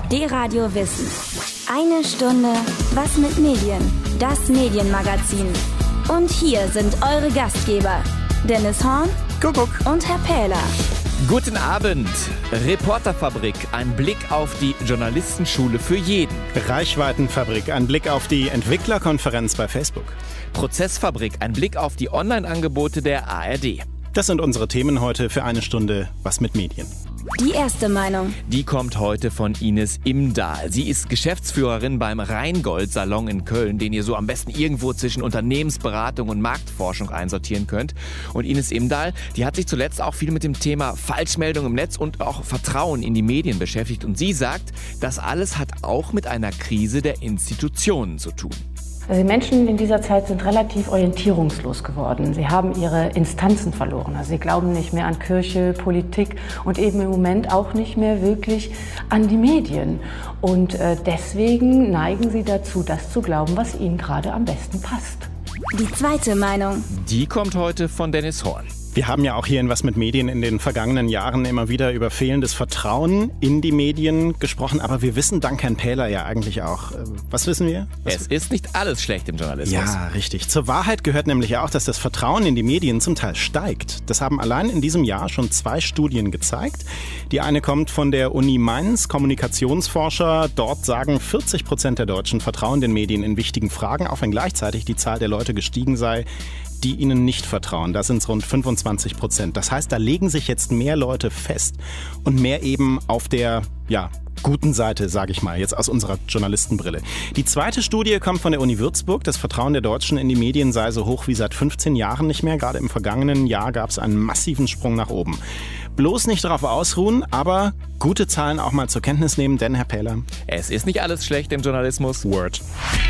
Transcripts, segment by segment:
D-Radio Wissen. Eine Stunde Was mit Medien? Das Medienmagazin. Und hier sind eure Gastgeber, Dennis Horn und Herr Pähler. Guten Abend. Reporterfabrik, ein Blick auf die Journalistenschule für jeden. Reichweitenfabrik, ein Blick auf die Entwicklerkonferenz bei Facebook. Prozessfabrik, ein Blick auf die Online-Angebote der ARD. Das sind unsere Themen heute für eine Stunde Was mit Medien. Die erste Meinung. Die kommt heute von Ines Imdahl. Sie ist Geschäftsführerin beim Rheingold-Salon in Köln, den ihr so am besten irgendwo zwischen Unternehmensberatung und Marktforschung einsortieren könnt. Und Ines Imdahl, die hat sich zuletzt auch viel mit dem Thema Falschmeldung im Netz und auch Vertrauen in die Medien beschäftigt. Und sie sagt, das alles hat auch mit einer Krise der Institutionen zu tun. Also die Menschen in dieser Zeit sind relativ orientierungslos geworden. Sie haben ihre Instanzen verloren. Also sie glauben nicht mehr an Kirche, Politik und eben im Moment auch nicht mehr wirklich an die Medien. Und deswegen neigen sie dazu, das zu glauben, was ihnen gerade am besten passt. Die zweite Meinung. Die kommt heute von Dennis Horn. Wir haben ja auch hier in Was mit Medien in den vergangenen Jahren immer wieder über fehlendes Vertrauen in die Medien gesprochen. Aber wir wissen dank Herrn Pähler ja eigentlich auch. Was wissen wir? Es ist nicht alles schlecht im Journalismus. Ja, richtig. Zur Wahrheit gehört nämlich auch, dass das Vertrauen in die Medien zum Teil steigt. Das haben allein in diesem Jahr schon 2 Studien gezeigt. Die eine kommt von der Uni Mainz, Kommunikationsforscher. Dort sagen 40% der Deutschen vertrauen den Medien in wichtigen Fragen, auch wenn gleichzeitig die Zahl der Leute gestiegen sei, die ihnen nicht vertrauen. Da sind es rund 25%. Das heißt, da legen sich jetzt mehr Leute fest und mehr eben auf der, guten Seite, sage ich mal, jetzt aus unserer Journalistenbrille. Die zweite Studie kommt von der Uni Würzburg. Das Vertrauen der Deutschen in die Medien sei so hoch wie seit 15 Jahren nicht mehr. Gerade im vergangenen Jahr gab es einen massiven Sprung nach oben. Bloß nicht darauf ausruhen, aber gute Zahlen auch mal zur Kenntnis nehmen, denn, Herr Pähler, es ist nicht alles schlecht im Journalismus. Word.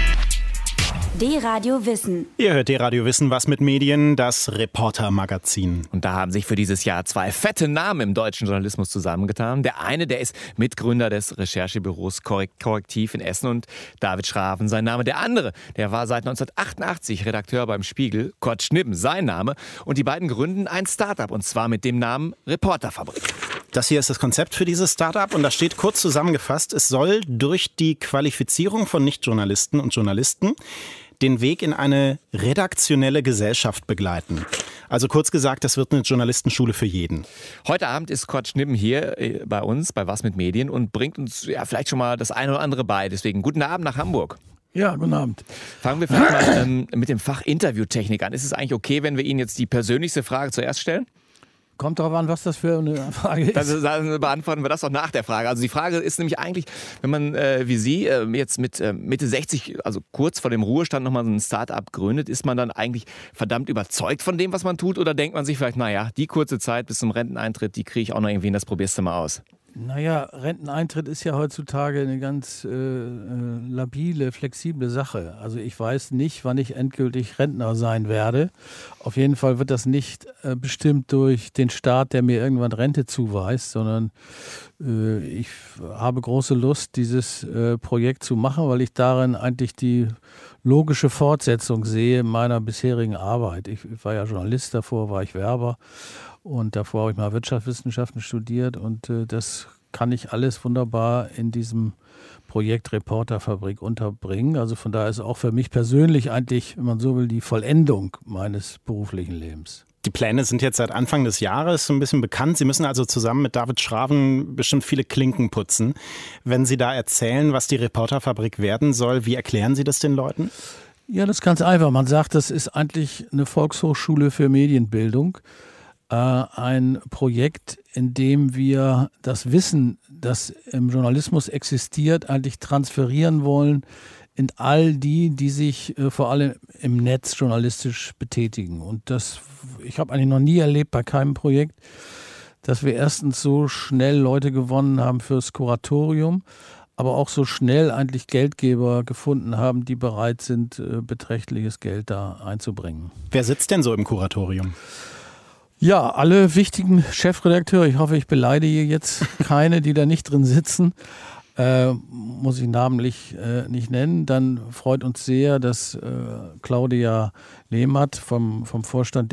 D-Radio Wissen. Ihr hört D-Radio Wissen, Was mit Medien, das Reporter-Magazin. Und da haben sich für dieses Jahr 2 fette Namen im deutschen Journalismus zusammengetan. Der eine, der ist Mitgründer des Recherchebüros Korrektiv in Essen und David Schraven, sein Name. Der andere, der war seit 1988 Redakteur beim Spiegel, Kurt Schnippen, sein Name. Und die beiden gründen ein Start-up, und zwar mit dem Namen Reporterfabrik. Das hier ist das Konzept für dieses Start-up und da steht kurz zusammengefasst, es soll durch die Qualifizierung von Nichtjournalisten und Journalisten den Weg in eine redaktionelle Gesellschaft begleiten. Also kurz gesagt, das wird eine Journalistenschule für jeden. Heute Abend ist Kurt Schnippen hier bei uns, bei Was mit Medien, und bringt uns vielleicht schon mal das eine oder andere bei. Deswegen guten Abend nach Hamburg. Ja, guten Abend. Fangen wir vielleicht mal mit dem Fach Interviewtechnik an. Ist es eigentlich okay, wenn wir Ihnen jetzt die persönlichste Frage zuerst stellen? Kommt darauf an, was das für eine Frage ist. Dann beantworten wir das auch nach der Frage. Also die Frage ist nämlich eigentlich, wenn man wie Sie jetzt mit Mitte 60, also kurz vor dem Ruhestand nochmal so ein Start-up gründet, ist man dann eigentlich verdammt überzeugt von dem, was man tut? Oder denkt man sich vielleicht, die kurze Zeit bis zum Renteneintritt, die kriege ich auch noch irgendwie hin, das probierst du mal aus? Naja, Renteneintritt ist ja heutzutage eine ganz labile, flexible Sache. Also ich weiß nicht, wann ich endgültig Rentner sein werde. Auf jeden Fall wird das nicht bestimmt durch den Staat, der mir irgendwann Rente zuweist, sondern ich habe große Lust, dieses Projekt zu machen, weil ich darin eigentlich die logische Fortsetzung sehe meiner bisherigen Arbeit. Ich war ja Journalist, davor war ich Werber. Und davor habe ich mal Wirtschaftswissenschaften studiert und das kann ich alles wunderbar in diesem Projekt Reporterfabrik unterbringen. Also von daher ist auch für mich persönlich eigentlich, wenn man so will, die Vollendung meines beruflichen Lebens. Die Pläne sind jetzt seit Anfang des Jahres so ein bisschen bekannt. Sie müssen also zusammen mit David Schraven bestimmt viele Klinken putzen. Wenn Sie da erzählen, was die Reporterfabrik werden soll, wie erklären Sie das den Leuten? Ja, das ist ganz einfach. Man sagt, das ist eigentlich eine Volkshochschule für Medienbildung. Ein Projekt, in dem wir das Wissen, das im Journalismus existiert, eigentlich transferieren wollen in all die sich vor allem im Netz journalistisch betätigen. Und ich habe eigentlich noch nie erlebt bei keinem Projekt, dass wir erstens so schnell Leute gewonnen haben fürs Kuratorium, aber auch so schnell eigentlich Geldgeber gefunden haben, die bereit sind, beträchtliches Geld da einzubringen. Wer sitzt denn so im Kuratorium? Ja, alle wichtigen Chefredakteure, ich hoffe, ich beleidige jetzt keine, die da nicht drin sitzen. muss ich namentlich nicht nennen. Dann freut uns sehr, dass Claudia Nehmert vom Vorstand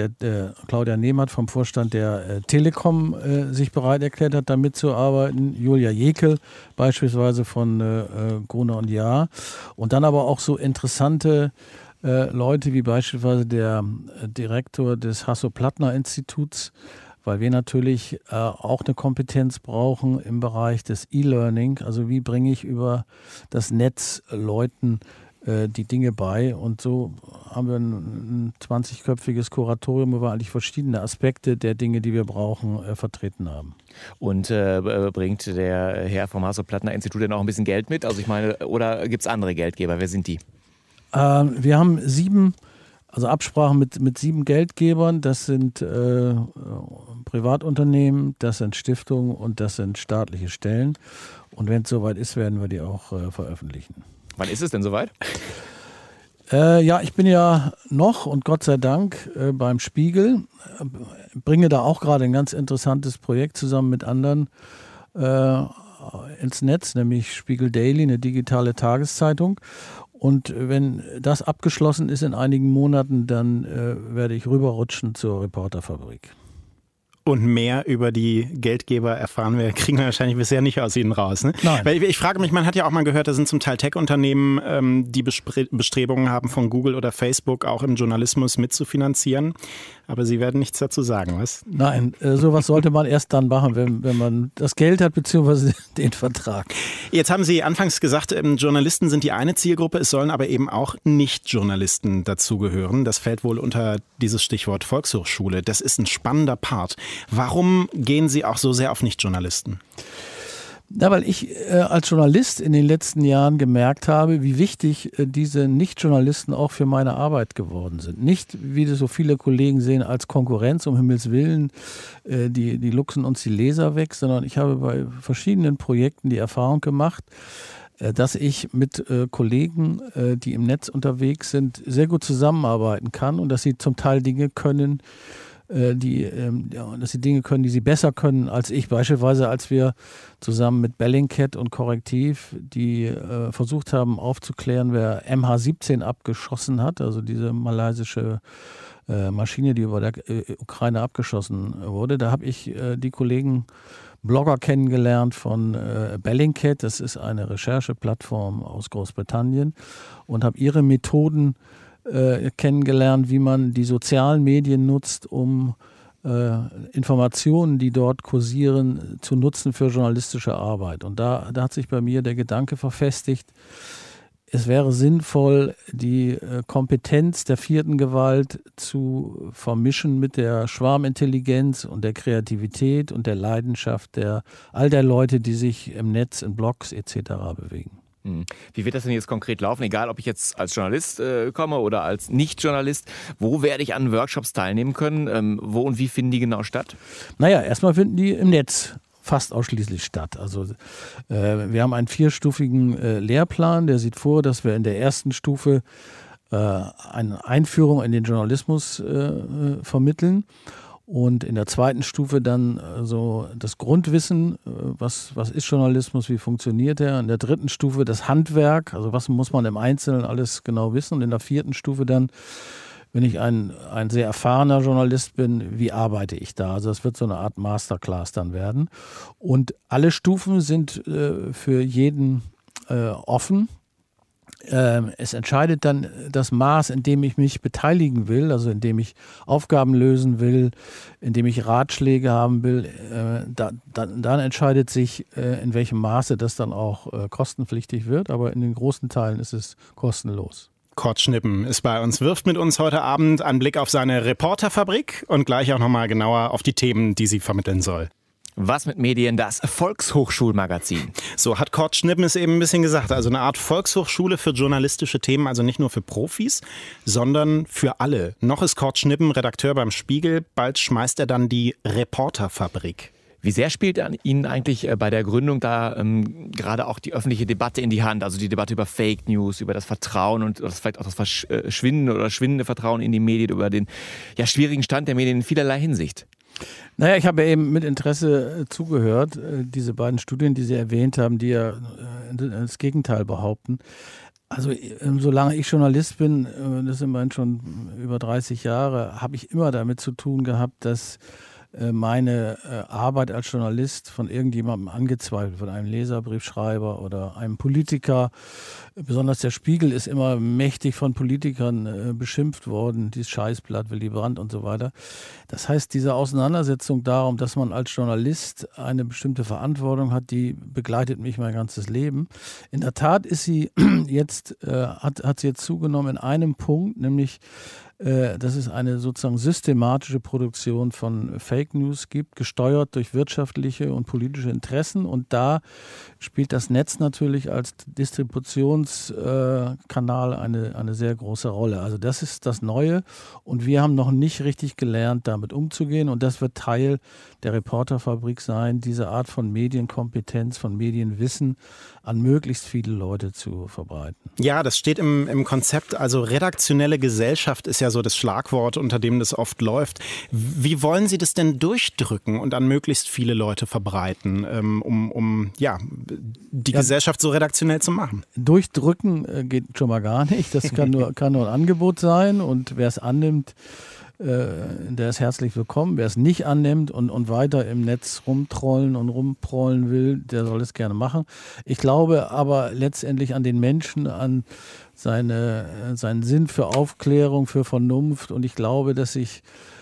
der Telekom sich bereit erklärt hat, da mitzuarbeiten. Julia Jekel beispielsweise von Gruner & Jahr. Und dann aber auch so interessante Leute wie beispielsweise der Direktor des Hasso-Plattner-Instituts, weil wir natürlich auch eine Kompetenz brauchen im Bereich des E-Learning. Also wie bringe ich über das Netz Leuten die Dinge bei. Und so haben wir ein 20-köpfiges Kuratorium, wo wir eigentlich verschiedene Aspekte der Dinge, die wir brauchen, vertreten haben. Und bringt der Herr vom Hasso-Plattner-Institut denn auch ein bisschen Geld mit? Also ich meine, oder gibt es andere Geldgeber? Wer sind die? Wir haben Absprachen mit 7 Geldgebern. Das sind Privatunternehmen, das sind Stiftungen und das sind staatliche Stellen. Und wenn es soweit ist, werden wir die auch veröffentlichen. Wann ist es denn soweit? Ich bin ja noch und Gott sei Dank beim Spiegel. Bringe da auch gerade ein ganz interessantes Projekt zusammen mit anderen ins Netz, nämlich Spiegel Daily, eine digitale Tageszeitung. Und wenn das abgeschlossen ist in einigen Monaten, dann werde ich rüberrutschen zur Reporterfabrik. Und mehr über die Geldgeber kriegen wir wahrscheinlich bisher nicht aus Ihnen raus. Ne? Nein. Weil ich frage mich, man hat ja auch mal gehört, da sind zum Teil Tech-Unternehmen, die Bestrebungen haben, von Google oder Facebook auch im Journalismus mitzufinanzieren. Aber Sie werden nichts dazu sagen, was? Nein, sowas sollte man erst dann machen, wenn man das Geld hat, beziehungsweise den Vertrag. Jetzt haben Sie anfangs gesagt, Journalisten sind die eine Zielgruppe, es sollen aber eben auch Nicht-Journalisten dazugehören. Das fällt wohl unter dieses Stichwort Volkshochschule. Das ist ein spannender Part. Warum gehen Sie auch so sehr auf Nicht-Journalisten? Ja, weil ich als Journalist in den letzten Jahren gemerkt habe, wie wichtig diese Nicht-Journalisten auch für meine Arbeit geworden sind. Nicht, wie das so viele Kollegen sehen, als Konkurrenz, um Himmels Willen, die luchsen uns die Leser weg, sondern ich habe bei verschiedenen Projekten die Erfahrung gemacht, dass ich mit Kollegen, die im Netz unterwegs sind, sehr gut zusammenarbeiten kann und dass sie zum Teil Dinge können, dass sie Dinge können, die sie besser können als ich. Beispielsweise, als wir zusammen mit Bellingcat und Korrektiv, die versucht haben aufzuklären, wer MH17 abgeschossen hat, also diese malaysische Maschine, die über der Ukraine abgeschossen wurde. Da habe ich die Kollegen Blogger kennengelernt von Bellingcat, das ist eine Rechercheplattform aus Großbritannien, und habe ihre Methoden kennengelernt, wie man die sozialen Medien nutzt, um Informationen, die dort kursieren, zu nutzen für journalistische Arbeit. Und da hat sich bei mir der Gedanke verfestigt, es wäre sinnvoll, die Kompetenz der vierten Gewalt zu vermischen mit der Schwarmintelligenz und der Kreativität und der Leidenschaft all der Leute, die sich im Netz, in Blogs etc. bewegen. Wie wird das denn jetzt konkret laufen? Egal, ob ich jetzt als Journalist komme oder als Nicht-Journalist. Wo werde ich an Workshops teilnehmen können? Wo und wie finden die genau statt? Naja, erstmal finden die im Netz fast ausschließlich statt. Also wir haben einen 4-stufigen Lehrplan, der sieht vor, dass wir in der ersten Stufe eine Einführung in den Journalismus vermitteln. Und in der zweiten Stufe dann so das Grundwissen, was ist Journalismus, wie funktioniert er. In der dritten Stufe das Handwerk, also was muss man im Einzelnen alles genau wissen. Und in der vierten Stufe dann, wenn ich ein sehr erfahrener Journalist bin, wie arbeite ich da? Also das wird so eine Art Masterclass dann werden. Und alle Stufen sind für jeden offen. Es entscheidet dann das Maß, in dem ich mich beteiligen will, also in dem ich Aufgaben lösen will, in dem ich Ratschläge haben will. Dann entscheidet sich, in welchem Maße das dann auch kostenpflichtig wird, aber in den großen Teilen ist es kostenlos. Kurt Schnippen ist bei uns, wirft mit uns heute Abend einen Blick auf seine Reporterfabrik und gleich auch nochmal genauer auf die Themen, die sie vermitteln soll. Was mit Medien, das Volkshochschulmagazin. So hat Kurt Schnippen es eben ein bisschen gesagt. Also eine Art Volkshochschule für journalistische Themen, also nicht nur für Profis, sondern für alle. Noch ist Kurt Schnippen Redakteur beim Spiegel, bald schmeißt er dann die Reporterfabrik. Wie sehr spielt Ihnen eigentlich bei der Gründung da gerade auch die öffentliche Debatte in die Hand? Also die Debatte über Fake News, über das Vertrauen und vielleicht auch das schwindende Vertrauen in die Medien, über den schwierigen Stand der Medien in vielerlei Hinsicht? Naja, ich habe eben mit Interesse zugehört, diese beiden Studien, die Sie erwähnt haben, die ja das Gegenteil behaupten. Also solange ich Journalist bin, das sind immerhin schon über 30 Jahre, habe ich immer damit zu tun gehabt, dass meine Arbeit als Journalist von irgendjemandem angezweifelt, von einem Leserbriefschreiber oder einem Politiker. Besonders der Spiegel ist immer mächtig von Politikern beschimpft worden, dieses Scheißblatt, Willy Brandt und so weiter. Das heißt, diese Auseinandersetzung darum, dass man als Journalist eine bestimmte Verantwortung hat, die begleitet mich mein ganzes Leben. In der Tat ist sie jetzt, hat sie jetzt zugenommen in einem Punkt, nämlich dass es eine sozusagen systematische Produktion von Fake News gibt, gesteuert durch wirtschaftliche und politische Interessen. Und da spielt das Netz natürlich als Distributionskanal eine sehr große Rolle. Also das ist das Neue und wir haben noch nicht richtig gelernt, damit umzugehen. Und das wird Teil der Reporterfabrik sein, diese Art von Medienkompetenz, von Medienwissen an möglichst viele Leute zu verbreiten. Ja, das steht im Konzept. Also redaktionelle Gesellschaft ist ja so das Schlagwort, unter dem das oft läuft. Wie wollen Sie das denn durchdrücken und an möglichst viele Leute verbreiten, um die Gesellschaft so redaktionell zu machen? Durchdrücken geht schon mal gar nicht. Das kann nur ein Angebot sein und wer es annimmt, der ist herzlich willkommen. Wer es nicht annimmt und weiter im Netz rumtrollen und rumprollen will, der soll es gerne machen. Ich glaube aber letztendlich an den Menschen, an seinen Sinn für Aufklärung, für Vernunft und ich glaube, dass sich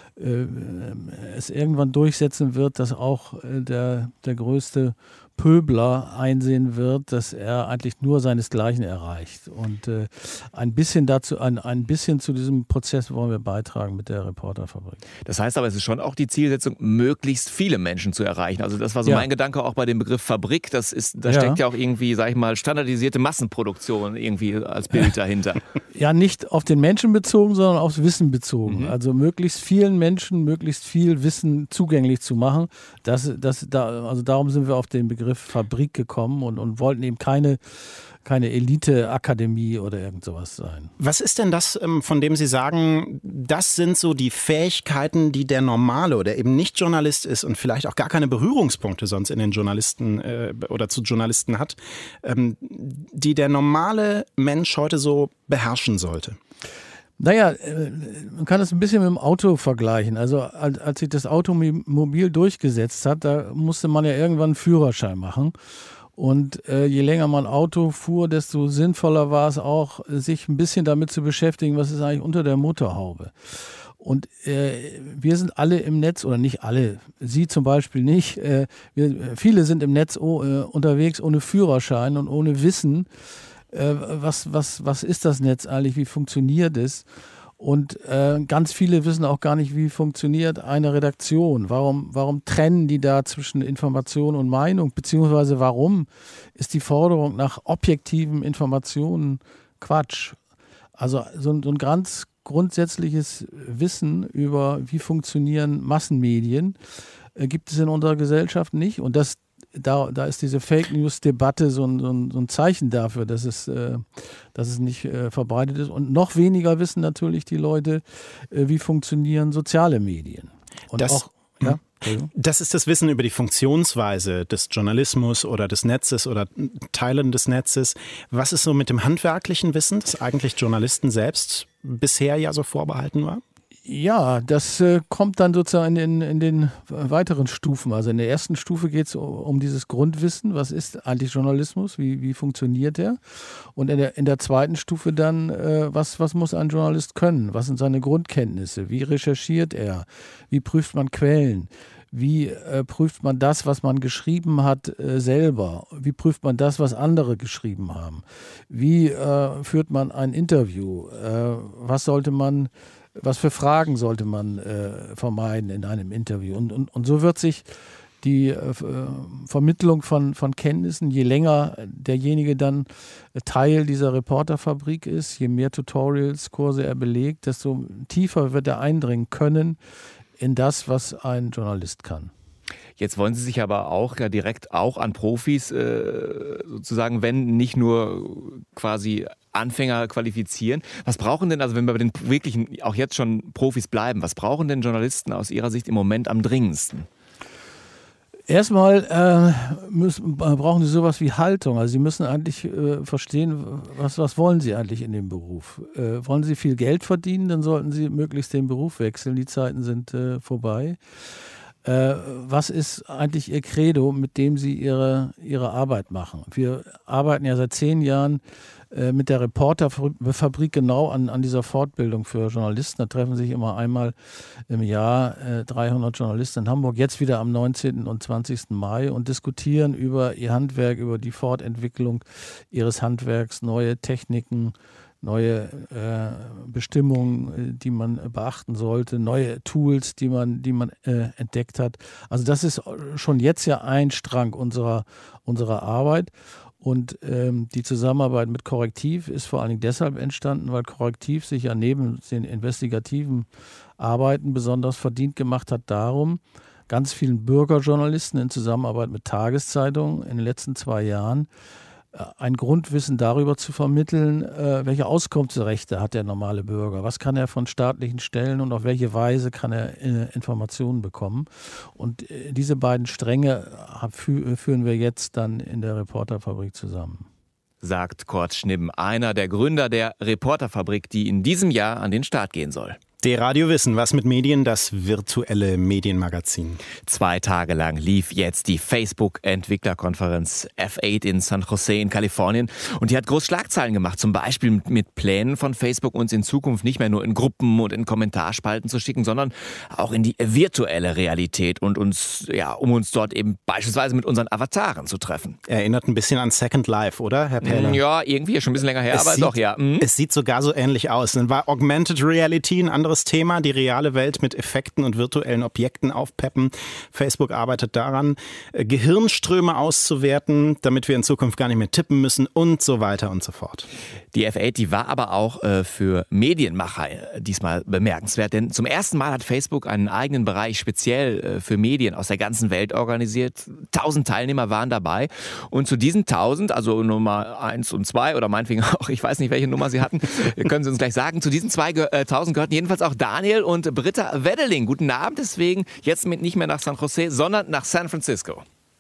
es irgendwann durchsetzen wird, dass auch der größte Pöbler einsehen wird, dass er eigentlich nur seinesgleichen erreicht. Und ein bisschen zu diesem Prozess wollen wir beitragen mit der Reporterfabrik. Das heißt aber, es ist schon auch die Zielsetzung, möglichst viele Menschen zu erreichen. Also das war so mein Gedanke auch bei dem Begriff Fabrik. Da steckt ja auch irgendwie, sag ich mal, standardisierte Massenproduktion irgendwie als Bild dahinter. Ja, nicht auf den Menschen bezogen, sondern aufs Wissen bezogen. Also möglichst vielen Menschen, möglichst viel Wissen zugänglich zu machen. Also darum sind wir auf den Begriff Fabrik gekommen und wollten eben keine Elite-Akademie oder irgend sowas sein. Was ist denn das, von dem Sie sagen, das sind so die Fähigkeiten, die der Normale oder eben nicht Journalist ist und vielleicht auch gar keine Berührungspunkte sonst in den Journalisten oder zu Journalisten hat, die der normale Mensch heute so beherrschen sollte? Naja, man kann das ein bisschen mit dem Auto vergleichen. Also als sich das Automobil durchgesetzt hat, da musste man ja irgendwann einen Führerschein machen. Und je länger man Auto fuhr, desto sinnvoller war es auch, sich ein bisschen damit zu beschäftigen, was ist eigentlich unter der Motorhaube. Und wir sind alle im Netz, oder nicht alle, Sie zum Beispiel nicht, viele sind im Netz unterwegs ohne Führerschein und ohne Wissen, was ist das Netz eigentlich, wie funktioniert es? Und ganz viele wissen auch gar nicht, wie funktioniert eine Redaktion. Warum trennen die da zwischen Information und Meinung? Beziehungsweise warum ist die Forderung nach objektiven Informationen Quatsch? Also so ein ganz grundsätzliches Wissen über, wie funktionieren Massenmedien, gibt es in unserer Gesellschaft nicht. Und da ist diese Fake-News-Debatte so ein Zeichen dafür, dass es nicht verbreitet ist. Und noch weniger wissen natürlich die Leute, wie funktionieren soziale Medien. Und das ist das Wissen über die Funktionsweise des Journalismus oder des Netzes oder Teilen des Netzes. Was ist so mit dem handwerklichen Wissen, das eigentlich Journalisten selbst bisher ja so vorbehalten war? Ja, das kommt dann sozusagen in den weiteren Stufen. Also in der ersten Stufe geht es um dieses Grundwissen. Was ist eigentlich Journalismus? Wie funktioniert der? Und in der zweiten Stufe dann, was muss ein Journalist können? Was sind seine Grundkenntnisse? Wie recherchiert er? Wie prüft man Quellen? Wie prüft man das, was man geschrieben hat, selber? Wie prüft man das, was andere geschrieben haben? Wie führt man ein Interview? Was für Fragen sollte man vermeiden in einem Interview? Und so wird sich die Vermittlung von Kenntnissen, je länger derjenige dann Teil dieser Reporterfabrik ist, je mehr Tutorials, Kurse er belegt, desto tiefer wird er eindringen können in das, was ein Journalist kann. Jetzt wollen Sie sich aber auch direkt auch an Profis sozusagen wenden, nicht nur quasi Anfänger qualifizieren. Was brauchen denn, also wenn wir bei den wirklichen, auch jetzt schon Profis bleiben, was brauchen denn Journalisten aus Ihrer Sicht im Moment am dringendsten? Erstmal brauchen sie sowas wie Haltung. Also sie müssen eigentlich verstehen, was wollen sie eigentlich in dem Beruf. Wollen sie viel Geld verdienen, dann sollten sie möglichst den Beruf wechseln. Die Zeiten sind vorbei. Was ist eigentlich ihr Credo, mit dem sie ihre Arbeit machen? Wir arbeiten ja seit 10 Jahren mit der Reporterfabrik genau an dieser Fortbildung für Journalisten. Da treffen sich immer einmal im Jahr 300 Journalisten in Hamburg, jetzt wieder am 19. und 20. Mai und diskutieren über ihr Handwerk, über die Fortentwicklung ihres Handwerks, neue Techniken, neue Bestimmungen, die man beachten sollte, neue Tools, die man entdeckt hat. Also das ist schon jetzt ja ein Strang unserer Arbeit. Und die Zusammenarbeit mit Korrektiv ist vor allen Dingen deshalb entstanden, weil Korrektiv sich ja neben den investigativen Arbeiten besonders verdient gemacht hat darum, ganz vielen Bürgerjournalisten in Zusammenarbeit mit Tageszeitungen in den letzten 2 Jahren ein Grundwissen darüber zu vermitteln, welche Auskunftsrechte hat der normale Bürger, was kann er von staatlichen Stellen und auf welche Weise kann er Informationen bekommen. Und diese beiden Stränge führen wir jetzt dann in der Reporterfabrik zusammen. Sagt Kurt Schnibbn, einer der Gründer der Reporterfabrik, die in diesem Jahr an den Start gehen soll. D-Radio Wissen, was mit Medien, das virtuelle Medienmagazin. 2 Tage lang lief jetzt die Facebook-Entwicklerkonferenz F8 in San Jose in Kalifornien und die hat groß Schlagzeilen gemacht, zum Beispiel mit Plänen von Facebook, uns in Zukunft nicht mehr nur in Gruppen und in Kommentarspalten zu schicken, sondern auch in die virtuelle Realität und um uns dort eben beispielsweise mit unseren Avataren zu treffen. Erinnert ein bisschen an Second Life, oder, Herr Pähler? Ja, irgendwie schon ein bisschen länger her, aber doch, ja. Es sieht sogar so ähnlich aus. Dann war Augmented Reality ein anderes Thema, die reale Welt mit Effekten und virtuellen Objekten aufpeppen. Facebook arbeitet daran, Gehirnströme auszuwerten, damit wir in Zukunft gar nicht mehr tippen müssen und so weiter und so fort. Die F8, die war aber auch für Medienmacher diesmal bemerkenswert, denn zum ersten Mal hat Facebook einen eigenen Bereich speziell für Medien aus der ganzen Welt organisiert. 1000 Teilnehmer waren dabei und zu diesen 1000, also Nummer 1 und 2 oder meinetwegen auch, ich weiß nicht, welche Nummer sie hatten, können Sie uns gleich sagen, zu diesen 1000 gehörten jedenfalls auch Daniel und Britta Weddeling. Guten Abend, deswegen jetzt nicht mehr nach San Jose, sondern nach San Francisco.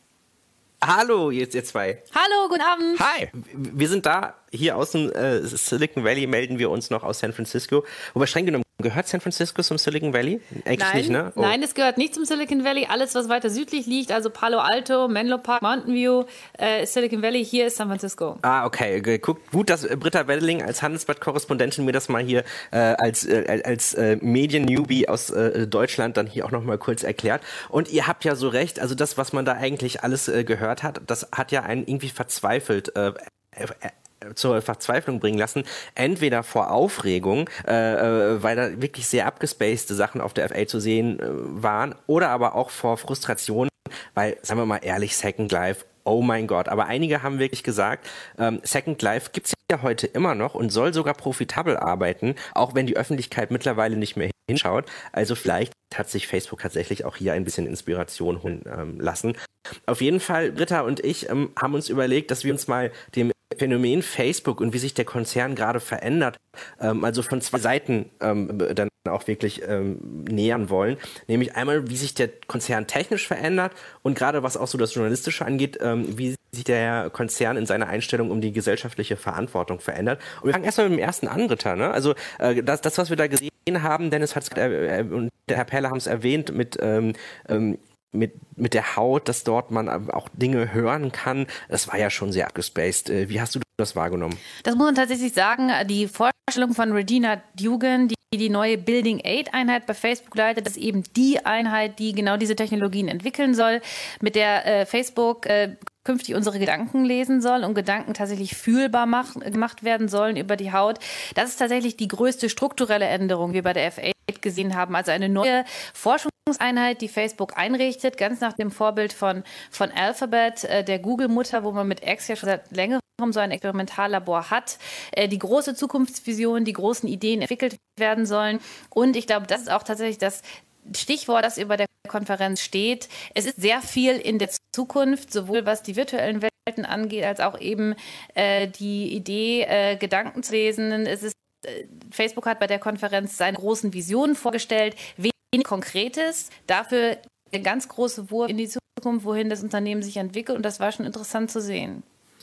Hallo, ihr zwei. Hallo, guten Abend. Hi. Wir sind da, hier aus dem Silicon Valley melden wir uns noch aus San Francisco. Wobei streng genommen, gehört San Francisco zum Silicon Valley? Eigentlich Nein, nicht, ne? Oh. Nein, es gehört nicht zum Silicon Valley. Alles, was weiter südlich liegt, also Palo Alto, Menlo Park, Mountain View, Silicon Valley, hier ist San Francisco. Ah, okay. Guck, gut, dass Britta Weddeling als Handelsblatt-Korrespondentin mir das mal hier als Medien-Newbie aus Deutschland dann hier auch noch mal kurz erklärt. Und ihr habt ja so recht, also das, was man da eigentlich alles gehört hat, das hat ja einen irgendwie verzweifelt zur Verzweiflung bringen lassen, entweder vor Aufregung, weil da wirklich sehr abgespacede Sachen auf der F8 zu sehen waren, oder aber auch vor Frustration, weil, sagen wir mal ehrlich, Second Life, oh mein Gott, aber einige haben wirklich gesagt, Second Life gibt's ja heute immer noch und soll sogar profitabel arbeiten, auch wenn die Öffentlichkeit mittlerweile nicht mehr hinschaut. Also vielleicht hat sich Facebook tatsächlich auch hier ein bisschen Inspiration holen lassen. Auf jeden Fall, Britta und ich haben uns überlegt, dass wir uns mal dem Phänomen Facebook und wie sich der Konzern gerade verändert, also von 2 Seiten dann auch wirklich nähern wollen. Nämlich einmal, wie sich der Konzern technisch verändert und gerade was auch so das Journalistische angeht, wie sich der Konzern in seiner Einstellung um die gesellschaftliche Verantwortung verändert. Und wir fangen erstmal mit dem ersten an, Britta. Ne? Also das, was wir da gesehen haben, Dennis hat es und der Herr Pähler haben es erwähnt, mit der Haut, dass dort man auch Dinge hören kann. Das war ja schon sehr abgespaced. Wie hast du das wahrgenommen? Das muss man tatsächlich sagen. Die Vorstellung von Regina Dugan, die neue Building 8-Einheit bei Facebook leitet, ist eben die Einheit, die genau diese Technologien entwickeln soll, mit der Facebook künftig unsere Gedanken lesen soll und Gedanken tatsächlich fühlbar gemacht werden sollen über die Haut. Das ist tatsächlich die größte strukturelle Änderung, die wir bei der F8 gesehen haben. Also eine neue Forschungseinheit, die Facebook einrichtet, ganz nach dem Vorbild von Alphabet, der Google-Mutter, wo man mit X ja schon seit längerem so ein Experimentallabor hat. Die große Zukunftsvision, die großen Ideen entwickelt werden sollen. Und ich glaube, das ist auch tatsächlich das Stichwort, das über der Konferenz steht. Es ist sehr viel in der Zukunft, sowohl was die virtuellen Welten angeht, als auch eben die Idee, Gedanken zu lesen. Facebook hat bei der Konferenz seine großen Visionen vorgestellt, wenig Konkretes, dafür eine ganz große Wurf in die Zukunft, wohin das Unternehmen sich entwickelt, und das war schon interessant zu sehen.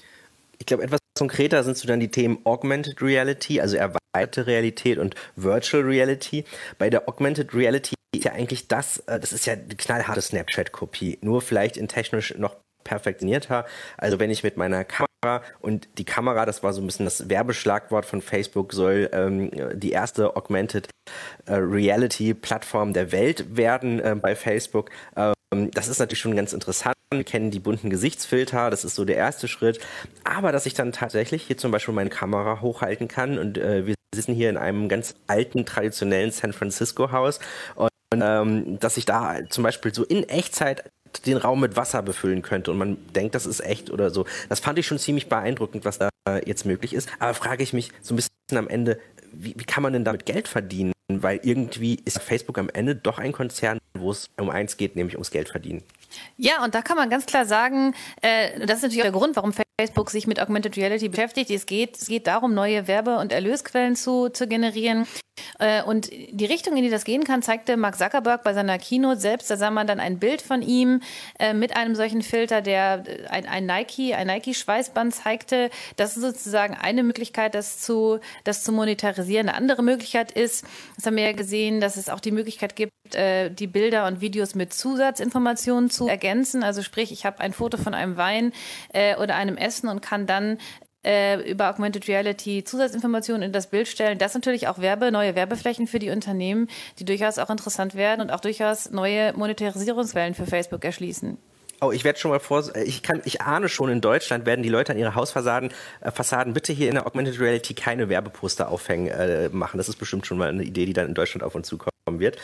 Ich glaube, etwas konkreter sind so dann die Themen Augmented Reality, also erweiterte Realität, und Virtual Reality. Bei der Augmented Reality ist ja eigentlich das ist ja eine knallharte Snapchat-Kopie, nur vielleicht in technisch noch perfektionierter. Also wenn ich mit meiner Kamera, und die Kamera, das war so ein bisschen das Werbeschlagwort von Facebook, soll die erste Augmented Reality-Plattform der Welt werden bei Facebook. Das ist natürlich schon ganz interessant. Wir kennen die bunten Gesichtsfilter, das ist so der erste Schritt. Aber dass ich dann tatsächlich hier zum Beispiel meine Kamera hochhalten kann, und wir sitzen hier in einem ganz alten, traditionellen San Francisco-Haus, und dass ich da zum Beispiel so in Echtzeit den Raum mit Wasser befüllen könnte und man denkt, das ist echt oder so. Das fand ich schon ziemlich beeindruckend, was da jetzt möglich ist. Aber frage ich mich so ein bisschen am Ende, wie kann man denn damit Geld verdienen? Weil irgendwie ist Facebook am Ende doch ein Konzern, wo es um eins geht, nämlich ums Geld verdienen. Ja, und da kann man ganz klar sagen, das ist natürlich auch der Grund, warum Facebook sich mit Augmented Reality beschäftigt. Es geht darum, neue Werbe- und Erlösquellen zu generieren. Und die Richtung, in die das gehen kann, zeigte Mark Zuckerberg bei seiner Keynote selbst. Da sah man dann ein Bild von ihm mit einem solchen Filter, der ein Nike-Schweißband zeigte. Das ist sozusagen eine Möglichkeit, das zu monetarisieren. Eine andere Möglichkeit ist, das haben wir ja gesehen, dass es auch die Möglichkeit gibt, die Bilder und Videos mit Zusatzinformationen zu ergänzen. Also sprich, ich habe ein Foto von einem Wein oder einem Essen und kann dann über Augmented Reality Zusatzinformationen in das Bild stellen. Das natürlich auch neue Werbeflächen für die Unternehmen, die durchaus auch interessant werden und auch durchaus neue Monetarisierungsquellen für Facebook erschließen. Oh, ich werde schon mal ich ahne schon, in Deutschland werden die Leute an ihre Hausfassaden bitte hier in der Augmented Reality keine Werbeposter aufhängen machen. Das ist bestimmt schon mal eine Idee, die dann in Deutschland auf uns zukommen wird.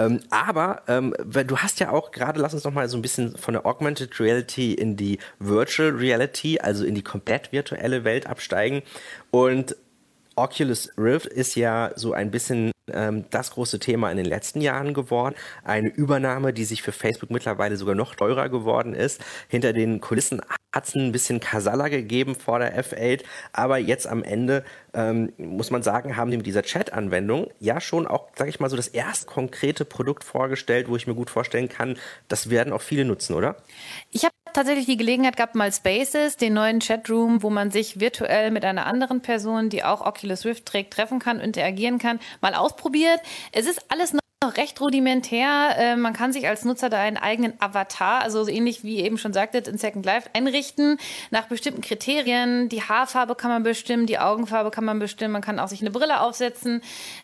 Aber du hast ja auch gerade, lass uns noch mal so ein bisschen von der Augmented Reality in die Virtual Reality, also in die komplett virtuelle Welt absteigen. Und Oculus Rift ist ja so ein bisschen das große Thema in den letzten Jahren geworden. Eine Übernahme, die sich für Facebook mittlerweile sogar noch teurer geworden ist. Hinter den Kulissen hat es ein bisschen Kasala gegeben vor der F8, aber jetzt am Ende, muss man sagen, haben die mit dieser Chat-Anwendung ja schon auch, sag ich mal, so das erste konkrete Produkt vorgestellt, wo ich mir gut vorstellen kann, das werden auch viele nutzen, oder? Ich habe tatsächlich die Gelegenheit gehabt, mal Spaces, den neuen Chatroom, wo man sich virtuell mit einer anderen Person, die auch Oculus Rift trägt, treffen kann, interagieren kann, mal ausprobiert. Es ist alles noch recht rudimentär. Man kann sich als Nutzer da einen eigenen Avatar, also so ähnlich wie ihr eben schon sagtet, in Second Life einrichten, nach bestimmten Kriterien. Die Haarfarbe kann man bestimmen, die Augenfarbe kann man bestimmen, man kann auch sich eine Brille aufsetzen.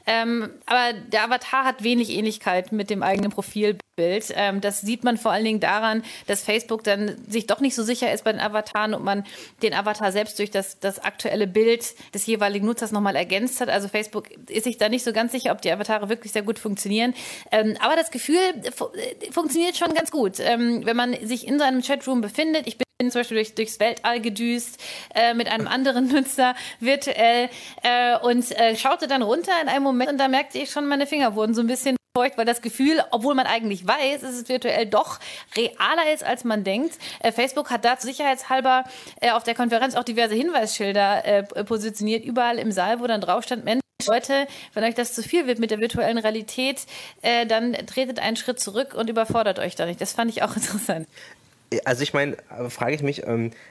Aber der Avatar hat wenig Ähnlichkeit mit dem eigenen Profilbild. Das sieht man vor allen Dingen daran, dass Facebook dann sich doch nicht so sicher ist bei den Avataren und man den Avatar selbst durch das aktuelle Bild des jeweiligen Nutzers nochmal ergänzt hat. Also Facebook ist sich da nicht so ganz sicher, ob die Avatare wirklich sehr gut funktionieren. Aber das Gefühl funktioniert schon ganz gut. Wenn man sich in so einem Chatroom befindet, ich bin zum Beispiel durchs Weltall gedüst mit einem anderen Nutzer virtuell und schaute dann runter in einem Moment und da merkte ich schon, meine Finger wurden so ein bisschen feucht, weil das Gefühl, obwohl man eigentlich weiß, dass es virtuell doch realer ist, als man denkt. Facebook hat dazu sicherheitshalber auf der Konferenz auch diverse Hinweisschilder positioniert, überall im Saal, wo dann drauf stand, Mensch, Leute, wenn euch das zu viel wird mit der virtuellen Realität, dann tretet einen Schritt zurück und überfordert euch da nicht. Das fand ich auch interessant. Also ich meine, frage ich mich,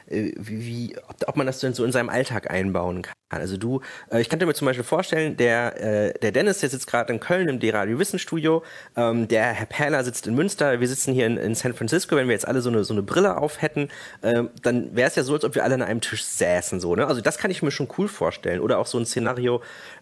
ob man das denn so in seinem Alltag einbauen kann. Also ich kann mir zum Beispiel vorstellen, der Dennis, der sitzt gerade in Köln im D-Radio Wissensstudio, der Herr Perler sitzt in Münster, wir sitzen hier in San Francisco. Wenn wir jetzt alle so eine Brille auf hätten, dann wäre es ja so, als ob wir alle an einem Tisch säßen. So, ne? Also das kann ich mir schon cool vorstellen. Oder auch so ein Szenario,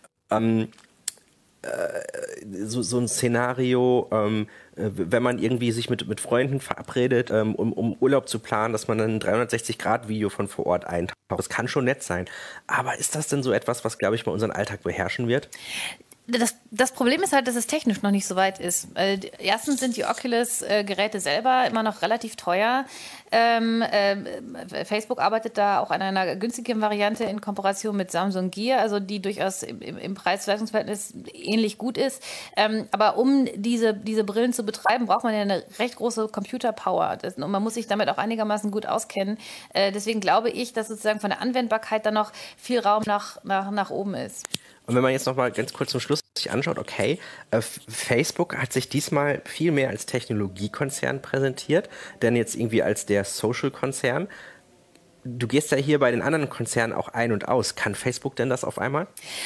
wenn man irgendwie sich mit Freunden verabredet, um Urlaub zu planen, dass man dann ein 360-Grad-Video von vor Ort eintaucht. Das kann schon nett sein. Aber ist das denn so etwas, was, glaube ich, mal unseren Alltag beherrschen wird? Das Problem ist halt, dass es technisch noch nicht so weit ist. Erstens sind die Oculus-Geräte selber immer noch relativ teuer. Facebook arbeitet da auch an einer günstigen Variante in Kooperation mit Samsung Gear, also die durchaus im Preis-Leistungsverhältnis ähnlich gut ist. Aber um diese Brillen zu betreiben, braucht man ja eine recht große Computer-Power. Und man muss sich damit auch einigermaßen gut auskennen. Deswegen glaube ich, dass sozusagen von der Anwendbarkeit da noch viel Raum nach oben ist. Und wenn man jetzt noch mal ganz kurz zum Schluss sich anschaut, okay, Facebook hat sich diesmal viel mehr als Technologiekonzern präsentiert, denn jetzt irgendwie als der Social-Konzern. Du gehst ja hier bei den anderen Konzernen auch ein und aus. Kann Facebook denn das auf einmal?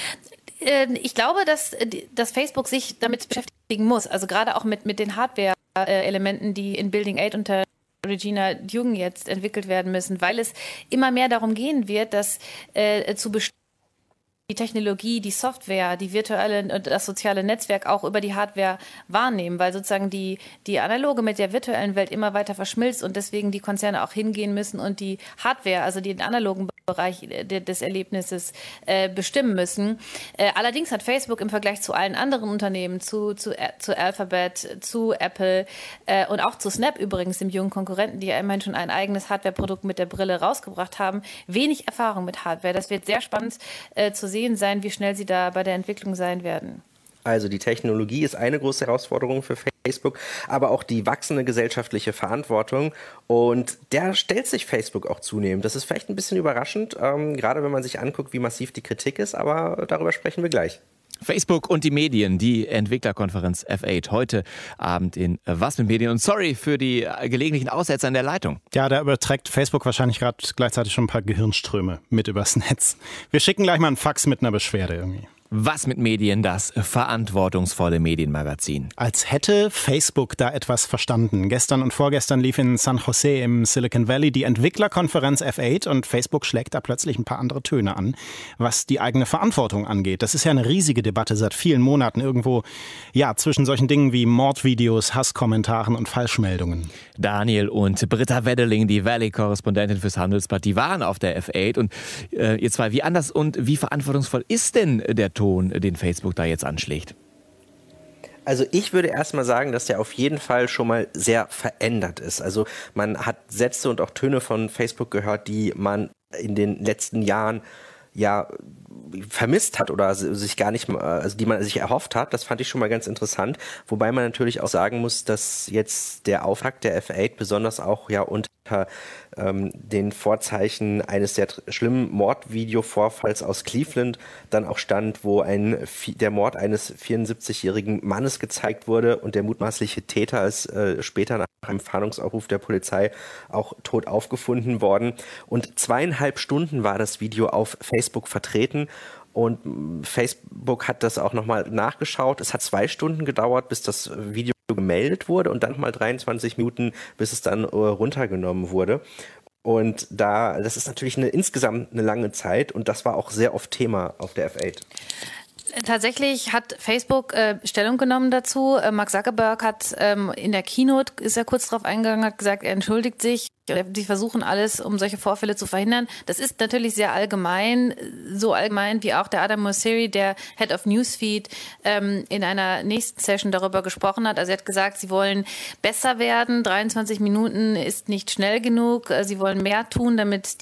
Ich glaube, dass Facebook sich damit beschäftigen muss, also gerade auch mit den Hardware-Elementen, die in Building 8 unter Regina Dugan jetzt entwickelt werden müssen, weil es immer mehr darum gehen wird, dass zu bestimmen, die Technologie, die Software, die virtuelle und das soziale Netzwerk auch über die Hardware wahrnehmen, weil sozusagen die analoge mit der virtuellen Welt immer weiter verschmilzt und deswegen die Konzerne auch hingehen müssen und die Hardware, also den analogen Bereich des Erlebnisses bestimmen müssen. Allerdings hat Facebook im Vergleich zu allen anderen Unternehmen, zu Alphabet, zu Apple und auch zu Snap übrigens, dem jungen Konkurrenten, die ja immerhin schon ein eigenes Hardware-Produkt mit der Brille rausgebracht haben, wenig Erfahrung mit Hardware. Das wird sehr spannend zu sehen sein, wie schnell sie da bei der Entwicklung sein werden. Also die Technologie ist eine große Herausforderung für Facebook, aber auch die wachsende gesellschaftliche Verantwortung. Und der stellt sich Facebook auch zunehmend. Das ist vielleicht ein bisschen überraschend, gerade wenn man sich anguckt, wie massiv die Kritik ist, aber darüber sprechen wir gleich. Facebook und die Medien, die Entwicklerkonferenz F8 heute Abend in Was mit Medien. Und sorry für die gelegentlichen Aussätze an der Leitung. Ja, da überträgt Facebook wahrscheinlich gerade gleichzeitig schon ein paar Gehirnströme mit übers Netz. Wir schicken gleich mal einen Fax mit einer Beschwerde irgendwie. Was mit Medien, das verantwortungsvolle Medienmagazin. Als hätte Facebook da etwas verstanden. Gestern und vorgestern lief in San Jose im Silicon Valley die Entwicklerkonferenz F8 und Facebook schlägt da plötzlich ein paar andere Töne an, was die eigene Verantwortung angeht. Das ist ja eine riesige Debatte seit vielen Monaten irgendwo, ja, zwischen solchen Dingen wie Mordvideos, Hasskommentaren und Falschmeldungen. Daniel und Britta Weddeling, die Valley-Korrespondentin fürs Handelsblatt, die waren auf der F8 und ihr zwei, wie anders und wie verantwortungsvoll ist denn der Ton, den Facebook da jetzt anschlägt? Also ich würde erstmal sagen, dass der auf jeden Fall schon mal sehr verändert ist. Also man hat Sätze und auch Töne von Facebook gehört, die man in den letzten Jahren ja vermisst hat oder sich gar nicht, also die man sich erhofft hat. Das fand ich schon mal ganz interessant. Wobei man natürlich auch sagen muss, dass jetzt der Auftakt der F8 besonders auch ja unter den Vorzeichen eines sehr schlimmen Mordvideovorfalls aus Cleveland dann auch stand, wo der Mord eines 74-jährigen Mannes gezeigt wurde und der mutmaßliche Täter ist später nach einem Fahndungsaufruf der Polizei auch tot aufgefunden worden. Und 2,5 Stunden war das Video auf Facebook vertreten. Und Facebook hat das auch nochmal nachgeschaut. Es hat 2 Stunden gedauert, bis das Video gemeldet wurde und dann nochmal 23 Minuten, bis es dann runtergenommen wurde. Und das ist natürlich insgesamt eine lange Zeit und das war auch sehr oft Thema auf der F8. Tatsächlich hat Facebook Stellung genommen dazu. Mark Zuckerberg hat in der Keynote, ist er kurz darauf eingegangen, hat gesagt, er entschuldigt sich. Sie versuchen alles, um solche Vorfälle zu verhindern. Das ist natürlich sehr allgemein, so allgemein wie auch der Adam Mosseri, der Head of Newsfeed, in einer nächsten Session darüber gesprochen hat. Also er hat gesagt, sie wollen besser werden. 23 Minuten ist nicht schnell genug. Sie wollen mehr tun, damit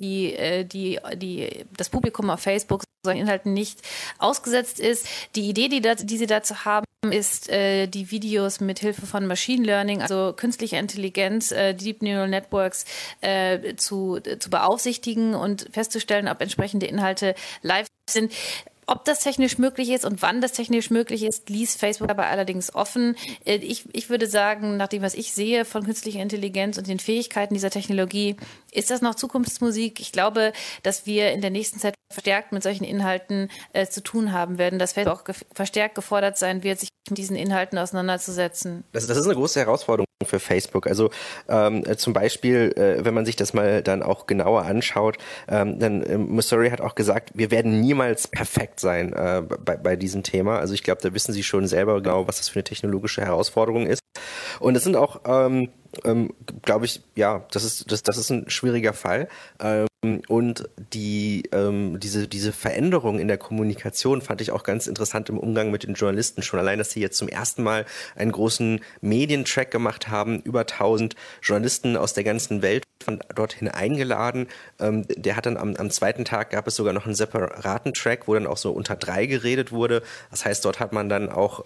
das Publikum auf Facebook solchen Inhalten nicht ausgesetzt ist. Die Idee, die sie dazu haben, ist, die Videos mit Hilfe von Machine Learning, also künstlicher Intelligenz, Deep Neural Networks zu beaufsichtigen und festzustellen, ob entsprechende Inhalte live sind. Ob das technisch möglich ist und wann das technisch möglich ist, ließ Facebook aber allerdings offen. Ich würde sagen, nach dem, was ich sehe von künstlicher Intelligenz und den Fähigkeiten dieser Technologie, ist das noch Zukunftsmusik. Ich glaube, dass wir in der nächsten Zeit verstärkt mit solchen Inhalten zu tun haben werden, dass Facebook auch verstärkt gefordert sein wird, sich mit diesen Inhalten auseinanderzusetzen. Das ist eine große Herausforderung für Facebook. Also zum Beispiel, wenn man sich das mal dann auch genauer anschaut, dann Mosseri hat auch gesagt, wir werden niemals perfekt sein bei diesem Thema. Also ich glaube, da wissen Sie schon selber genau, was das für eine technologische Herausforderung ist. Und es sind auch glaube ich, ja, das ist ein schwieriger Fall. Und diese Veränderung in der Kommunikation fand ich auch ganz interessant im Umgang mit den Journalisten. Schon allein, dass sie jetzt zum ersten Mal einen großen Medientrack gemacht haben, über 1000 Journalisten aus der ganzen Welt von dorthin eingeladen. Der hat dann am zweiten Tag gab es sogar noch einen separaten Track, wo dann auch so unter 3 geredet wurde. Das heißt, dort hat man dann auch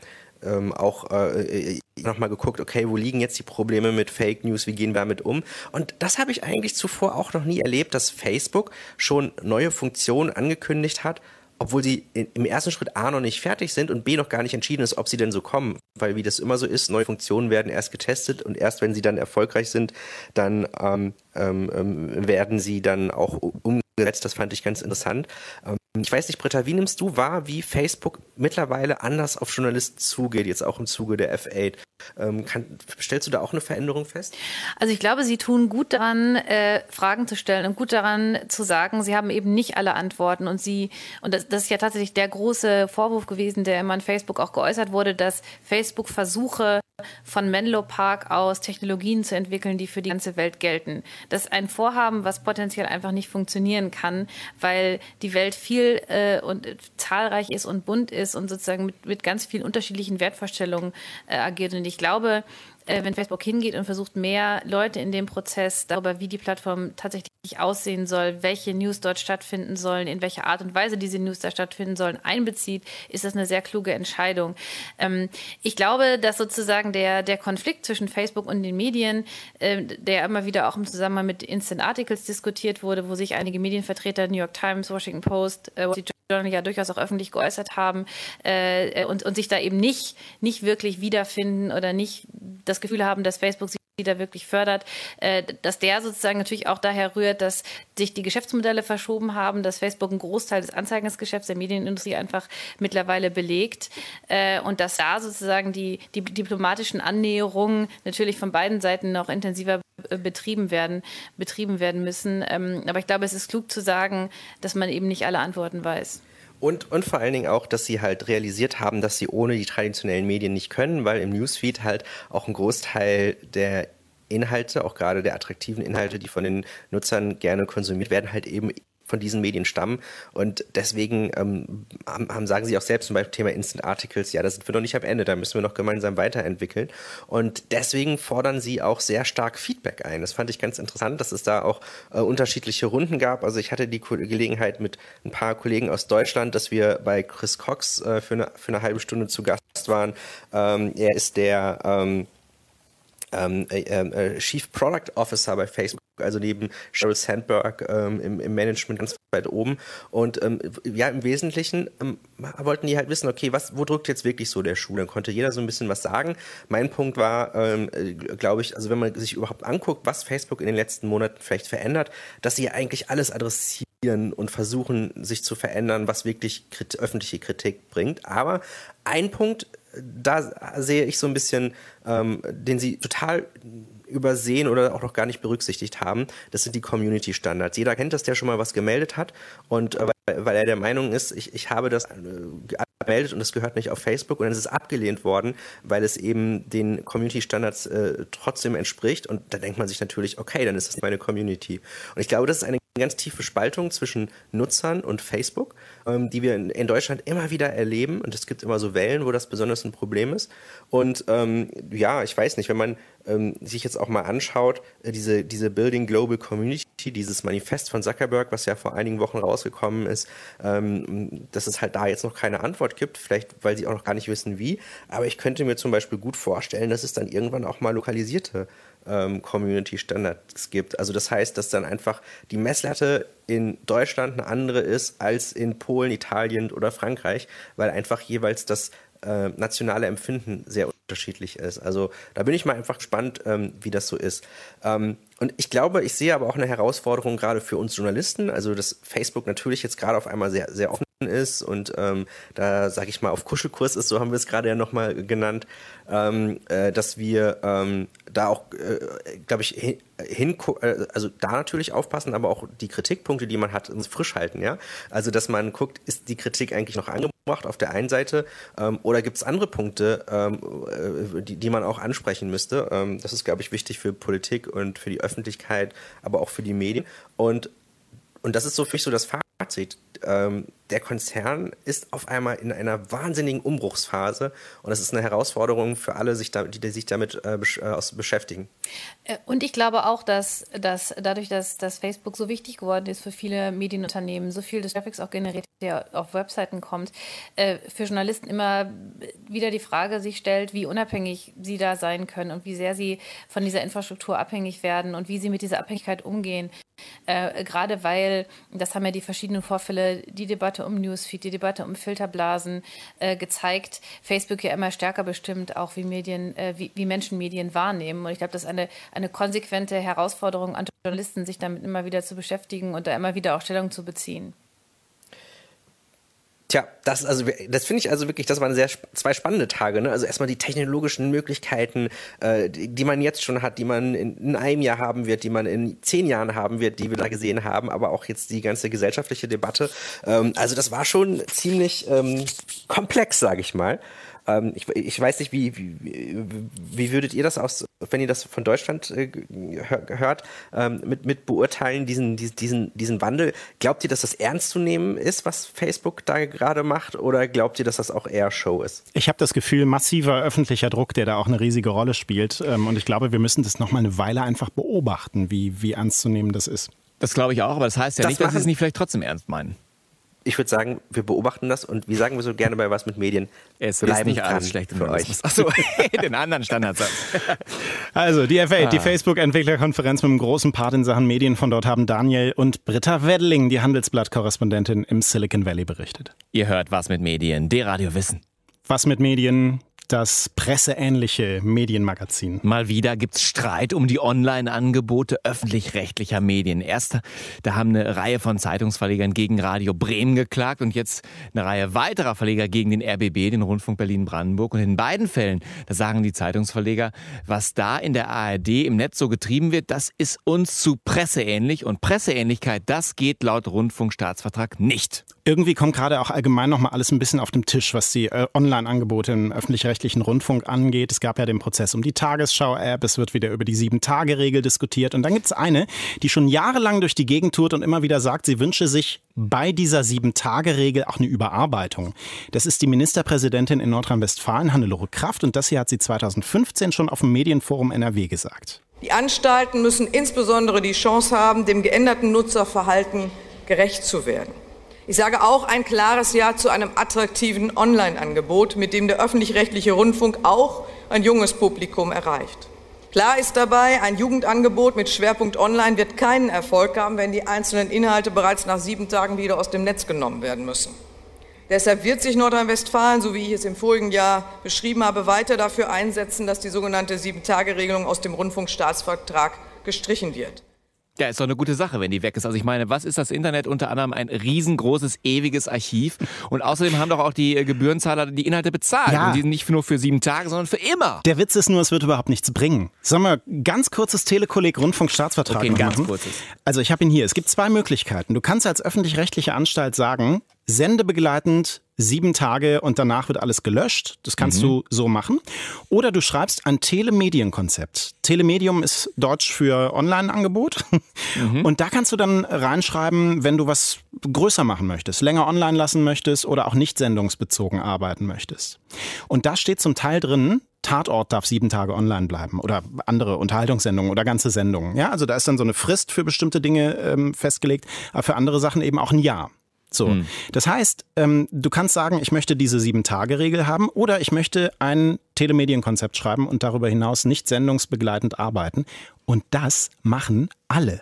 nochmal geguckt, okay, wo liegen jetzt die Probleme mit Fake News, wie gehen wir damit um? Und das habe ich eigentlich zuvor auch noch nie erlebt, dass Facebook schon neue Funktionen angekündigt hat, obwohl sie im ersten Schritt A noch nicht fertig sind und B noch gar nicht entschieden ist, ob sie denn so kommen. Weil wie das immer so ist, neue Funktionen werden erst getestet und erst wenn sie dann erfolgreich sind, dann werden sie dann auch umgesetzt. Das fand ich ganz interessant. Ich weiß nicht, Britta, wie nimmst du wahr, wie Facebook mittlerweile anders auf Journalisten zugeht, jetzt auch im Zuge der F8? Stellst du da auch eine Veränderung fest? Also ich glaube, sie tun gut daran, Fragen zu stellen und gut daran zu sagen, sie haben eben nicht alle Antworten und das ist ja tatsächlich der große Vorwurf gewesen, der immer an Facebook auch geäußert wurde, dass Facebook versuche, von Menlo Park aus Technologien zu entwickeln, die für die ganze Welt gelten. Das ist ein Vorhaben, was potenziell einfach nicht funktionieren kann, weil die Welt viel und zahlreich ist und bunt ist und sozusagen mit ganz vielen unterschiedlichen Wertvorstellungen agiert. Und ich glaube, wenn Facebook hingeht und versucht, mehr Leute in dem Prozess darüber, wie die Plattform tatsächlich aussehen soll, welche News dort stattfinden sollen, in welcher Art und Weise diese News da stattfinden sollen, einbezieht, ist das eine sehr kluge Entscheidung. Ich glaube, dass sozusagen der Konflikt zwischen Facebook und den Medien, der immer wieder auch im Zusammenhang mit Instant Articles diskutiert wurde, wo sich einige Medienvertreter, New York Times, Washington Post, Wall Street Journal ja durchaus auch öffentlich geäußert haben und sich da eben nicht wirklich wiederfinden oder nicht das Gefühl haben, dass Facebook sie da wirklich fördert, dass der sozusagen natürlich auch daher rührt, dass sich die Geschäftsmodelle verschoben haben, dass Facebook einen Großteil des Anzeigengeschäfts der Medienindustrie einfach mittlerweile belegt und dass da sozusagen die diplomatischen Annäherungen natürlich von beiden Seiten noch intensiver betrieben werden müssen. Aber ich glaube, es ist klug zu sagen, dass man eben nicht alle Antworten weiß. Und vor allen Dingen auch, dass sie halt realisiert haben, dass sie ohne die traditionellen Medien nicht können, weil im Newsfeed halt auch ein Großteil der Inhalte, auch gerade der attraktiven Inhalte, die von den Nutzern gerne konsumiert werden, halt eben von diesen Medien stammen. Und deswegen sagen sie auch selbst beim Thema Instant Articles, ja, da sind wir noch nicht am Ende, da müssen wir noch gemeinsam weiterentwickeln. Und deswegen fordern sie auch sehr stark Feedback ein. Das fand ich ganz interessant, dass es da auch unterschiedliche Runden gab. Also ich hatte die Gelegenheit mit ein paar Kollegen aus Deutschland, dass wir bei Chris Cox für eine halbe Stunde zu Gast waren. Er ist der Chief Product Officer bei Facebook, also neben Sheryl Sandberg im Management ganz weit oben. Und ja, im Wesentlichen wollten die halt wissen, okay, wo drückt jetzt wirklich so der Schuh? Dann konnte jeder so ein bisschen was sagen. Mein Punkt war, glaube ich, also wenn man sich überhaupt anguckt, was Facebook in den letzten Monaten vielleicht verändert, dass sie ja eigentlich alles adressieren und versuchen, sich zu verändern, was wirklich öffentliche Kritik bringt. Aber ein Punkt, da sehe ich so ein bisschen, den sie total übersehen oder auch noch gar nicht berücksichtigt haben, das sind die Community-Standards. Jeder kennt das, der schon mal was gemeldet hat und weil er der Meinung ist, ich habe das gemeldet und das gehört nicht auf Facebook und dann ist es abgelehnt worden, weil es eben den Community-Standards trotzdem entspricht und da denkt man sich natürlich, okay, dann ist das meine Community. Und ich glaube, das ist eine ganz tiefe Spaltung zwischen Nutzern und Facebook, die wir in Deutschland immer wieder erleben und es gibt immer so Wellen, wo das besonders ein Problem ist und ja, ich weiß nicht, wenn man sich jetzt auch mal anschaut, diese Building Global Community, dieses Manifest von Zuckerberg, was ja vor einigen Wochen rausgekommen ist, dass es halt da jetzt noch keine Antwort gibt, vielleicht weil sie auch noch gar nicht wissen wie, aber ich könnte mir zum Beispiel gut vorstellen, dass es dann irgendwann auch mal lokalisierte Community-Standards gibt. Also das heißt, dass dann einfach die Messlatte in Deutschland eine andere ist als in Polen, Italien oder Frankreich, weil einfach jeweils das nationale Empfinden sehr unterschiedlich ist. Also da bin ich mal einfach gespannt, wie das so ist. Und ich glaube, ich sehe aber auch eine Herausforderung gerade für uns Journalisten, also dass Facebook natürlich jetzt gerade auf einmal sehr, sehr offen ist und da, sage ich mal, auf Kuschelkurs ist, so haben wir es gerade ja nochmal genannt, dass wir da auch, glaube ich, also da natürlich aufpassen, aber auch die Kritikpunkte, die man hat, frisch halten, ja. Also, dass man guckt, ist die Kritik eigentlich noch angebracht auf der einen Seite oder gibt es andere Punkte, die man auch ansprechen müsste. Das ist, glaube ich, wichtig für Politik und für die Öffentlichkeit, aber auch für die Medien. Und das ist so für mich so das Fazit. Der Konzern ist auf einmal in einer wahnsinnigen Umbruchsphase und das ist eine Herausforderung für alle, die sich damit beschäftigen. Und ich glaube auch, dass dadurch, dass Facebook so wichtig geworden ist für viele Medienunternehmen, so viel des Traffics auch generiert, der auf Webseiten kommt, für Journalisten immer wieder die Frage sich stellt, wie unabhängig sie da sein können und wie sehr sie von dieser Infrastruktur abhängig werden und wie sie mit dieser Abhängigkeit umgehen. Gerade weil, das haben ja die verschiedenen Vorfälle, die Debatte um Newsfeed, die Debatte um Filterblasen gezeigt, Facebook ja immer stärker bestimmt, auch wie Menschen Medien wahrnehmen. Und ich glaube, das ist eine konsequente Herausforderung an Journalisten, sich damit immer wieder zu beschäftigen und da immer wieder auch Stellung zu beziehen. Tja, das finde ich also wirklich, das waren zwei spannende Tage. Ne? Also erstmal die technologischen Möglichkeiten, die man jetzt schon hat, die man in einem Jahr haben wird, die man in 10 Jahren haben wird, die wir da gesehen haben, aber auch jetzt die ganze gesellschaftliche Debatte. Also das war schon ziemlich komplex, sage ich mal. Ich weiß nicht, wie würdet ihr das aus, wenn ihr das von Deutschland hört, mit beurteilen, diesen Wandel? Glaubt ihr, dass das ernst zu nehmen ist, was Facebook da gerade macht, oder glaubt ihr, dass das auch eher Show ist? Ich habe das Gefühl, massiver öffentlicher Druck, der da auch eine riesige Rolle spielt. Und ich glaube, wir müssen das noch mal eine Weile einfach beobachten, wie ernst zu nehmen das ist. Das glaube ich auch, aber das heißt ja nicht, dass sie es nicht vielleicht trotzdem ernst meinen. Ich würde sagen, wir beobachten das und wie sagen wir so gerne bei Was mit Medien? Es ist nicht alles schlecht für euch. Achso, den anderen Standardsatz. Also die F8, die Facebook-Entwicklerkonferenz mit einem großen Part in Sachen Medien. Von dort haben Daniel und Britta Weddeling, die Handelsblatt-Korrespondentin im Silicon Valley, berichtet. Ihr hört Was mit Medien, D-Radio Wissen. Was mit Medien? Das presseähnliche Medienmagazin. Mal wieder gibt's Streit um die Online-Angebote öffentlich-rechtlicher Medien. Erst, da haben eine Reihe von Zeitungsverlegern gegen Radio Bremen geklagt und jetzt eine Reihe weiterer Verleger gegen den RBB, den Rundfunk Berlin-Brandenburg. Und in beiden Fällen, da sagen die Zeitungsverleger, was da in der ARD im Netz so getrieben wird, das ist uns zu presseähnlich. Und Presseähnlichkeit, das geht laut Rundfunkstaatsvertrag nicht. Irgendwie kommt gerade auch allgemein noch mal alles ein bisschen auf den Tisch, was die Online-Angebote im öffentlich-rechtlichen Rundfunk angeht. Es gab ja den Prozess um die Tagesschau-App, es wird wieder über die 7-Tage-Regel diskutiert. Und dann gibt es eine, die schon jahrelang durch die Gegend tourt und immer wieder sagt, sie wünsche sich bei dieser 7-Tage-Regel auch eine Überarbeitung. Das ist die Ministerpräsidentin in Nordrhein-Westfalen, Hannelore Kraft. Und das hier hat sie 2015 schon auf dem Medienforum NRW gesagt. Die Anstalten müssen insbesondere die Chance haben, dem geänderten Nutzerverhalten gerecht zu werden. Ich sage auch ein klares Ja zu einem attraktiven Online-Angebot, mit dem der öffentlich-rechtliche Rundfunk auch ein junges Publikum erreicht. Klar ist dabei, ein Jugendangebot mit Schwerpunkt Online wird keinen Erfolg haben, wenn die einzelnen Inhalte bereits nach 7 Tagen wieder aus dem Netz genommen werden müssen. Deshalb wird sich Nordrhein-Westfalen, so wie ich es im vorigen Jahr beschrieben habe, weiter dafür einsetzen, dass die sogenannte 7-Tage-Regelung aus dem Rundfunkstaatsvertrag gestrichen wird. Ja, ist doch eine gute Sache, wenn die weg ist. Also ich meine, was ist das Internet? Unter anderem ein riesengroßes, ewiges Archiv. Und außerdem haben doch auch die Gebührenzahler die Inhalte bezahlt. Ja. Und die nicht nur für 7 Tage, sondern für immer. Der Witz ist nur, es wird überhaupt nichts bringen. Sollen wir ganz kurzes Telekolleg-Rundfunkstaatsvertrag machen? Ganz kurzes. Also ich habe ihn hier. Es gibt 2 Möglichkeiten. Du kannst als öffentlich-rechtliche Anstalt sagen, sendebegleitend 7 Tage und danach wird alles gelöscht. Das kannst du so machen. Oder du schreibst ein Telemedienkonzept. Telemedium ist Deutsch für Online-Angebot. Und da kannst du dann reinschreiben, wenn du was größer machen möchtest, länger online lassen möchtest oder auch nicht sendungsbezogen arbeiten möchtest. Und da steht zum Teil drin, Tatort darf 7 Tage online bleiben oder andere Unterhaltungssendungen oder ganze Sendungen. Ja, also da ist dann so eine Frist für bestimmte Dinge festgelegt, aber für andere Sachen eben auch ein Jahr. So, das heißt, du kannst sagen, ich möchte diese 7-Tage-Regel haben oder ich möchte ein Telemedienkonzept schreiben und darüber hinaus nicht sendungsbegleitend arbeiten. Und das machen alle.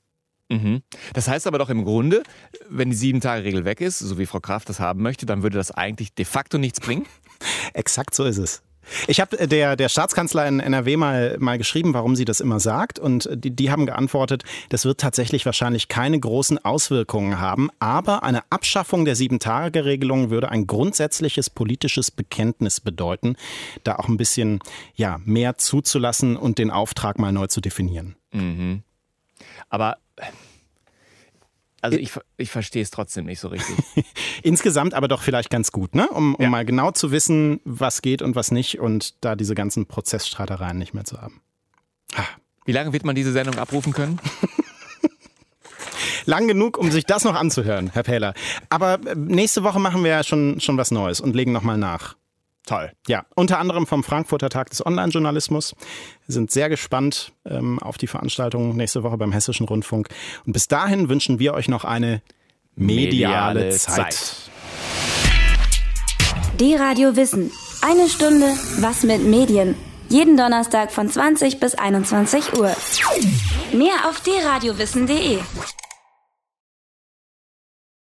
Das heißt aber doch im Grunde, wenn die 7-Tage-Regel weg ist, so wie Frau Kraft das haben möchte, dann würde das eigentlich de facto nichts bringen? Exakt so ist es. Ich habe der Staatskanzler in NRW mal geschrieben, warum sie das immer sagt. Und die haben geantwortet, das wird tatsächlich wahrscheinlich keine großen Auswirkungen haben. Aber eine Abschaffung der 7-Tage-Regelung würde ein grundsätzliches politisches Bekenntnis bedeuten, da auch ein bisschen mehr zuzulassen und den Auftrag mal neu zu definieren. Mhm. Aber... Also ich verstehe es trotzdem nicht so richtig. Insgesamt aber doch vielleicht ganz gut, ne? Um mal genau zu wissen, was geht und was nicht und da diese ganzen Prozessstreitereien nicht mehr zu haben. Wie lange wird man diese Sendung abrufen können? Lang genug, um sich das noch anzuhören, Herr Pähler. Aber nächste Woche machen wir ja schon was Neues und legen nochmal nach. Toll. Ja, unter anderem vom Frankfurter Tag des Online-Journalismus. Wir sind sehr gespannt auf die Veranstaltung nächste Woche beim Hessischen Rundfunk. Und bis dahin wünschen wir euch noch eine mediale Zeit. D-Radio Wissen. Eine Stunde Was mit Medien. Jeden Donnerstag von 20 bis 21 Uhr. Mehr auf drradiowissen.de.